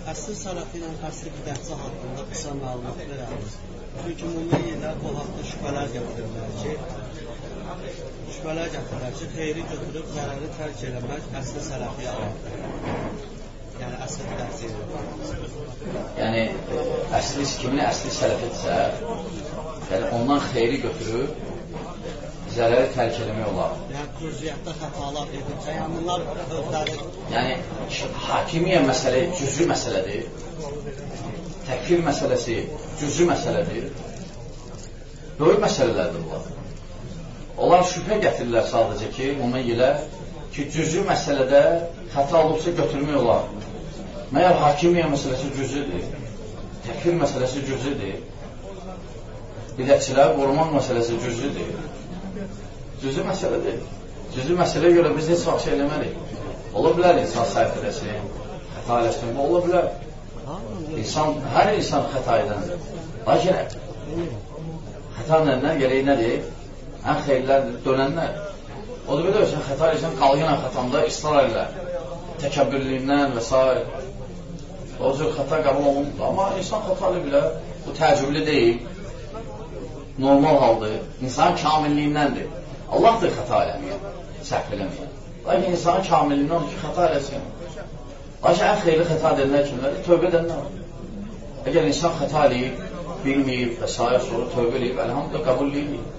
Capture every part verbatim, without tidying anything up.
Əsr sələfi ilə əsr bidətçi haqqında qısa məlumat verəmiz. Çünki ümumi ilə bu haqda şübhələr gətirirlər ki, şübhələr gətirirlər ki, xeyri götürüb zərəri tərk eləmək əsr sələfiyə aiddir. Yəni əsr bidətçi. Yəni əsli kimin əsli sələfidirsə, yəni ondan xeyri götürüb zərəri tərk eləmək olar. Yəni cüziyyətdə xətalar edirsə, yəni bunlar özləri... Yəni hakimiyyə məsələ cüzü məsələdir. Təkfir məsələsi cüzü məsələdir. Böyük məsələlərdir bunlar. Onlar şübhə gətirirlər sadəcə ki, ona ilə ki, cüzü məsələdə xəta olubsa götürmək olar. Məyər hakimiyyə məsələsi cüzüdür. Təkfir məsələsi cüzüdür. Bidətçilər qorumaq məsələsi cüzüdür. Cüzü məsələdir. Cüzü məsələyə görə biz heç vaxt şey eləməliyik. Ola bilər insan səhv edəsin, xəta eləsin, bu ola bilər. İnsan, hər insan xəta edəndir. Lakin xəta edənlər gələk nədir? Ən xeyirlərdir, dönənlər. O da belə ölsən, xəta eləsən, qalğına xətanda ısrar edirlər. Təkəbbürlüyündən və s. O cür xəta qəbul olunur. Amma insan xəta elə bilər. Bu təəccüblü deyil. Normal haldır. İnsanın kamilliyindəndir. Allahdır xəta eləməyən, səhv eləməyən. Lakin insanın kamilliyindən olur ki, xəta eləsin. Lakin ən xeyli xəta edənlər kimlərdir? Tövbə edənlər. Əgər insan xəta eləyib, bilməyib və s. sonra tövbə eləyib, əlhamdülillah qəbul eləyib.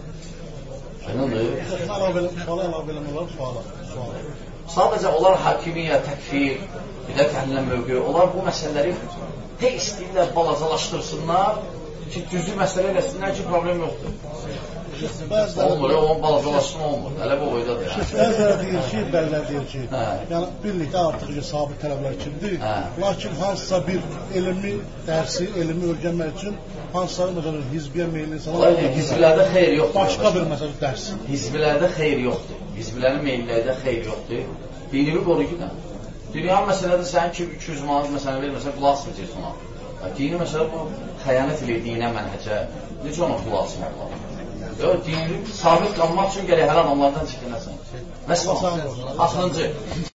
Sadəcə onlar hakimiyyə, təkfir, bidət əhlinə mövqü, onlar bu məsələləri tək istəyirlər balacalaşdırsınlar ki, düzü məsələ eləsinlər ki, problem yoxdur. Olmur, onun balacalaşma olmur. Hələ bu oydadır. Bəzələ deyir ki, bəllər deyir ki, yəni birlikdə artıq sabit tələblər kimdir, lakin hansısa bir elmi dərsi, elmi öyrənmək üçün hansıları məsələn hizbiyə meyilli insanlar... Hizbilərdə xeyr yoxdur. Başqa bir məsələ dərs. Hizbilərdə xeyr yoxdur. Hizbilərin meyillərdə xeyr yoxdur. Dinini qoruyu da. Dünya məsələdə sənin ki, iki yüz manat məsələ verməsən, qulaq asmayacaqsın ona. Dini məsələ bu, xəyanət edir dinə, mənhəcə. Necə ona qulaq asmaq var? Yox, dini sabit qalmaq üçün gələk hər adamlardan çəkinəsən. Məsələn, axırıncı.